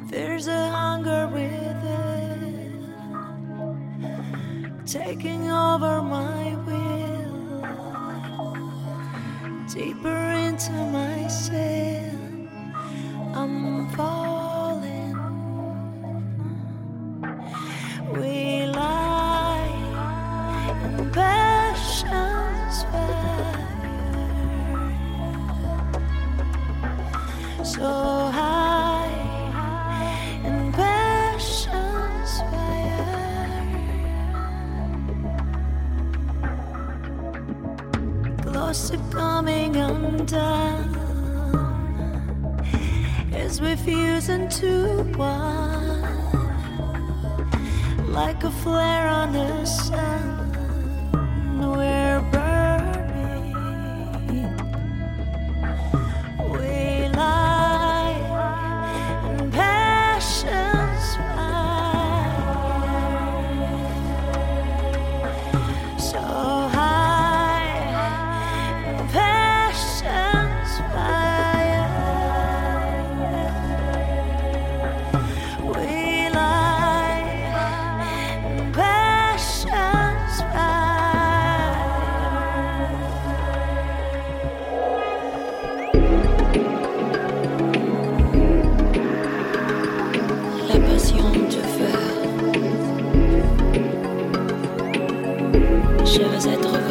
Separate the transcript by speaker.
Speaker 1: There's a hunger within, taking over my will, deeper into my sin. I'm falling. We lie in passion's fire, so high in passion's fire. Close to coming undone as we fuse into one, like a flare on the sun. We're burning. We lie in passion's fire, so high in passion's fire. We lie in passion's fire. La passion te fait. Je veux être